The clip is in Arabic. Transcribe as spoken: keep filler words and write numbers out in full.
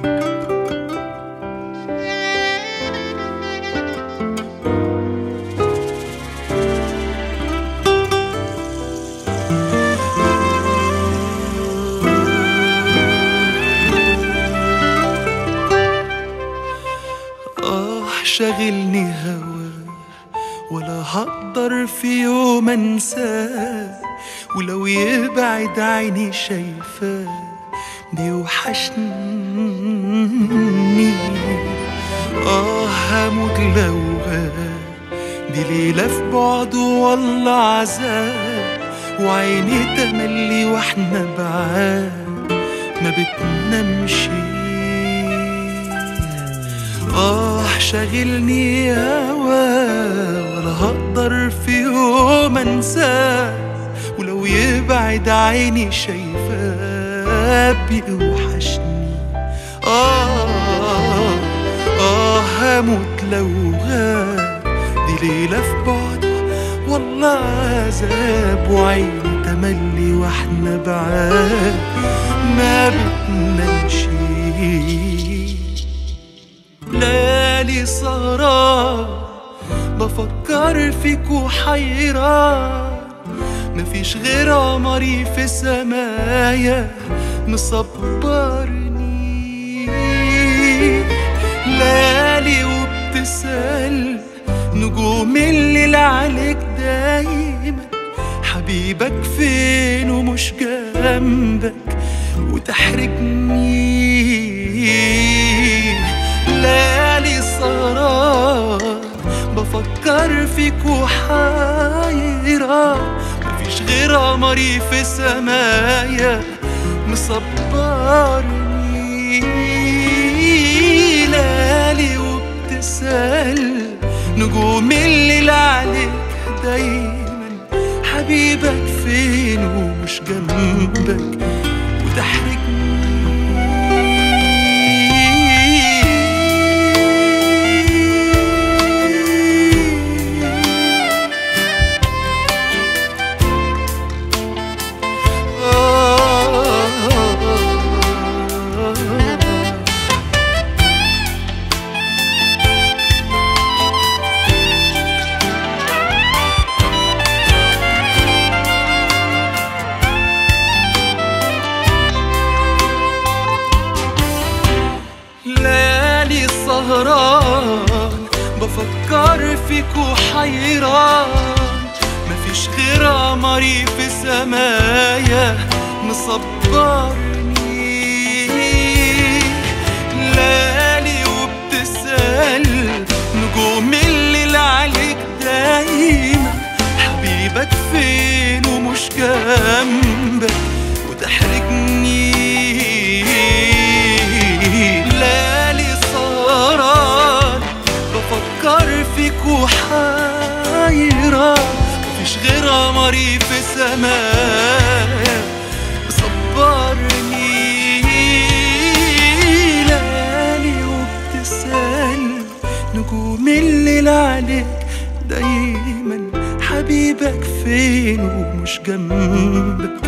شاغلني هوا ولا هقدر في يوم انساه، ولو يبعد عيني شايفاه بيوحشني. اه هموت لو غاب، دي ليلة في بعده والله عذاب، وعيني تملي واحنا بعاد ما بتنامش. آه شاغلني هوا ولا هقدر في يوم انساه، ولو يبعد عيني شايفاه بيوحشني. آه آه هموت لو غاب، دي ليلة في بعده والله عذاب، وعيني تملي واحنا بعاد ما بتنامش. ليالي سهران بفكر فيك وحيران، مفيش غير قمري في سمايا مصبرني. ليالي وبتسأل نجوم الليل عليك دايما، حبيبك فين ومش جنبك وتحرجني. ليالي سهران بفكر فيك وحيران، مفيش غير قمري في سمايا مصبرني. ليالي وبتسأل نجوم الليل عليك دايما، حبيبك فين ومش جنبك وتحرجني. ليالي سهران بفكر فيك وحيران، مفيش غير قمري في سمايا مصبرني. ليالي وبتسأل نجوم الليل عليك دايما، حبيبك فين ومش جنبك وتحرجني. ليالي سهران بفكر فيك وحيران، مفيش غير قمري في سمايا مصبرني. ليالي وبتسأل نجوم الليل عليك دايما، حبيبك فين ومش جنبك